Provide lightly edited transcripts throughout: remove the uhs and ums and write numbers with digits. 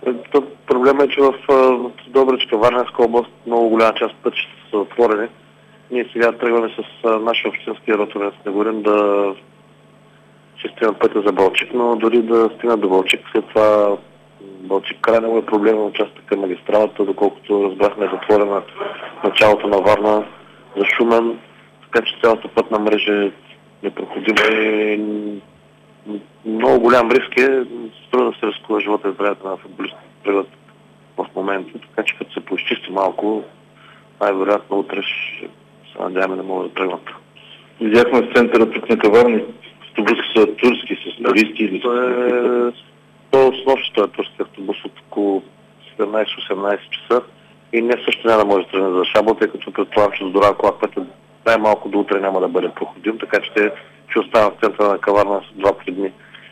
Проблема е, че в Добричка, Варненска област, много голяма част от пътища са отворени. Ние сега тръгваме с нашия общински роторен снегорин да чистим пътя за Балчик, но дори да стигнат до Балчик, след това Балчик крайно е проблемен участък към магистралата, доколкото разбрахме е затворена началото на Варна за Шумен, така че цялата пътна мрежа е непроходима и много голям риск е, струва да се рискува живота и здравето на футболистите тръгват в момента, така че като се поизчисти малко, най-вероятно утре ще се надяваме да могат да тръгнат. Видяхме в центъра тук на Каварни, автобуси са турски, с туристи или с нощта е турски автобус от около 17-18 часа и не също няма да може да тръгне за Шабла, тъй като предполагам, че с Дора кола, което най-малко до утре няма да бъде проходим, така че те ще останат в центъра на Каварна с 2-3 дни.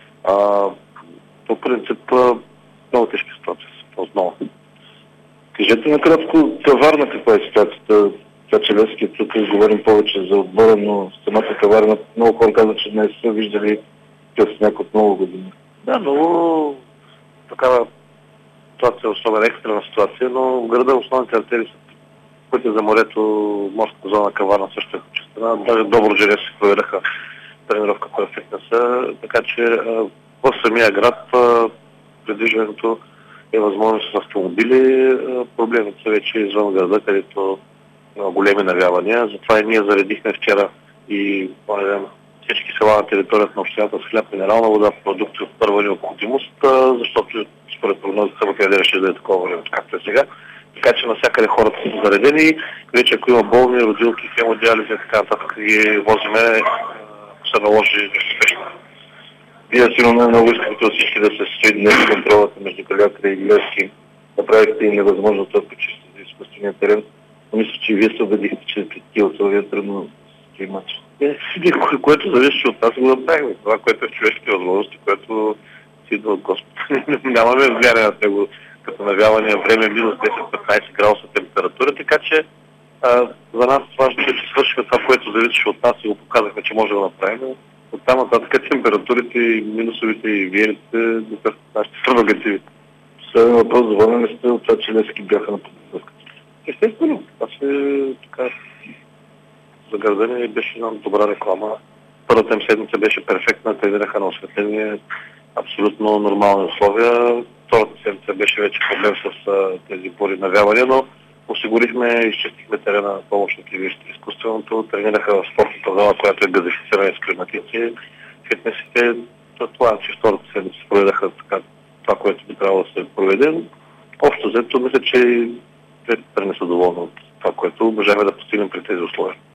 По принцип, много тежки ситуации отново. Кажете накратко, Каварна каква е ситуацията? Челевски, тук говорим повече за отбора, но самата Каварна, много хора казват, че не са виждали през някакъв много години. Да, много такава ситуация, особена екстрена ситуация, но в града основните артерии са пътя за морето, морската зона Каварна също е чистена. Даже Добруджа си проведаха тренировката в фитнеса, така че в самия град придвижването е възможно с автомобили. Проблемите са вече извън града, където големи навявания. Затова и ние заредихме вчера и всички села на територията на общината с хляб, минерална вода, продукти от първа необходимост, защото според прогнозите събота ще да е такова време, както е сега. Така че навсякъде хората са заредени. Вече ако има болни, родилки, хемодиализи и така нататък ги возиме, се наложи спешно. Вие сигурно много искате от всички да се състои днес контролата между Калиакра и Левски. Направихте и невъзможно това почисти за изкуствения терен. Мисля, че и вие се убедихте, че при такива условия е трудно с този матч. Което зависи от нас, го направим. Това, което е в човешките възможности, което си идва от Господ. Нямаме влияние на него като навяване, време минус 10-15 градуса температура, така че за нас важно е, че свършим това, което зависеше от нас и го показахме, че може да направим. От там нататък температурите и минусовите и виерите до нашите прерогативи. Следен въпрос, доволен ли сте от това, че Левски бяха на подготовката? Естествено, това така за града ни беше една добра реклама. Първата им седмица беше перфектна, тренираха на осветление, абсолютно нормални условия. Втората седмица беше вече проблем с тези бури навявания, но осигурихме, изчистихме терена на помощните вижте изкуственото, тренираха в спортната зона, която е газифицирана с климатици, фитнесите. Това, че втората седмица проведаха това, което би трябвало да се проведе. Общо взето, мисля, че те не са доволни от това, което можем да постигнем при тези условия.